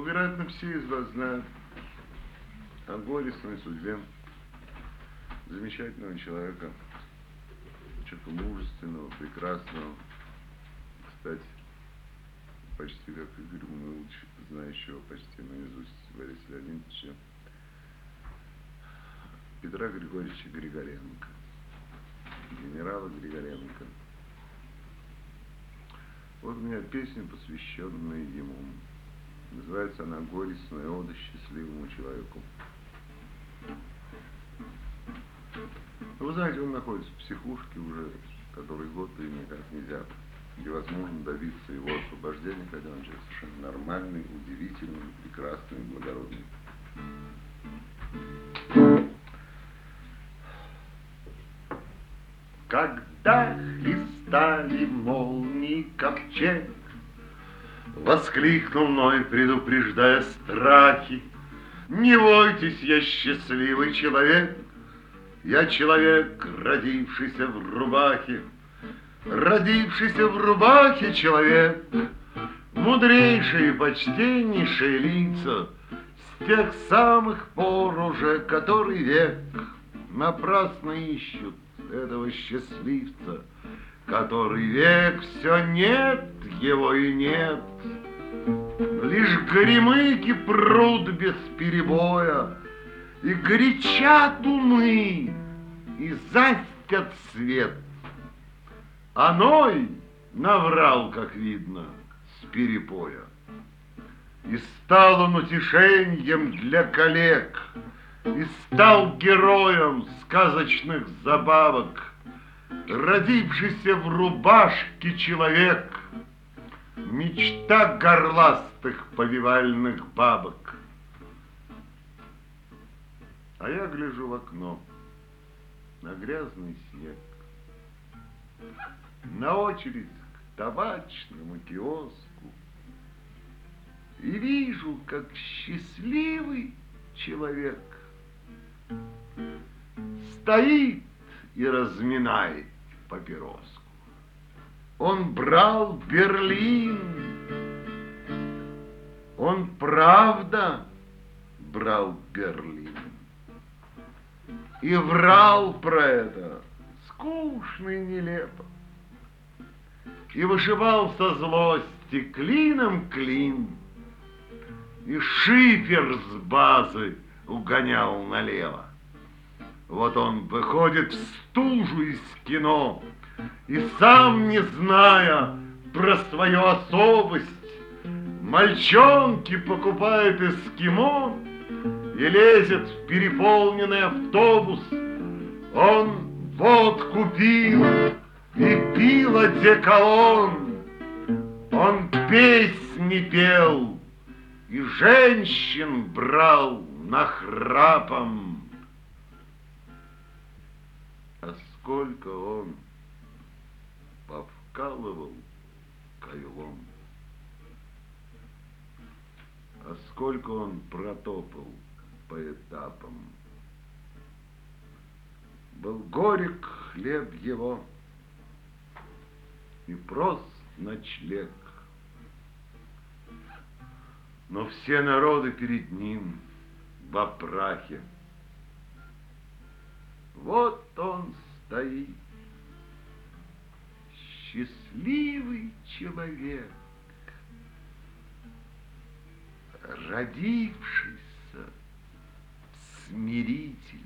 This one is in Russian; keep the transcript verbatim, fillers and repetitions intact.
вероятно, все из вас знают о горестной судьбе замечательного человека, человека мужественного, прекрасного, кстати, почти как Игорь Мунылович, знающего почти наизусть Бориса Леонидовича, Петра Григорьевича Григоренко, генерала Григоренко. Вот у меня песня, посвященная ему. Называется она «Горестная ода счастливому человеку». Вы знаете, он находится в психушке уже который год, и никак нельзя, невозможно добиться его освобождения, хотя он человек совершенно нормальный, удивительный, прекрасный, благородный. Когда хлестали молнии ковчег, воскликнул мной, предупреждая страхи: не бойтесь, я счастливый человек, я человек, родившийся в рубахе, родившийся в рубахе человек, мудрейшие и почтеннейшие лица с тех самых пор уже, который век, напрасно ищут этого счастливца, который век все нет его и нет. Лишь горемыки прут без перебоя, и горячат умы, и застят свет. А Ной наврал, как видно, с перепоя. И стал он утешеньем для коллег, и стал героем сказочных забавок, родившийся в рубашке человек, мечта горластых повивальных бабок. А я гляжу в окно на грязный снег, на очередь к табачному киоску, и вижу, как счастливый человек стоит и разминает папироску. Он брал Берлин, он правда брал Берлин и врал про это скучно и нелепо, и вышибал со злости клином клин, и шифер с базы угонял налево. Вот он выходит в стужу из кино, и сам, не зная про свою особость, мальчонки покупает эскимо и лезет в переполненный автобус. Он водку пил и пил одеколон, он песни пел и женщин брал нахрапом. А сколько он повкалывал кайлом, а сколько он протопал по этапам. Был горек хлеб его и прост ночлег, но все народы перед ним во прахе. Вот он стоит, счастливый человек, родившийся в смирительной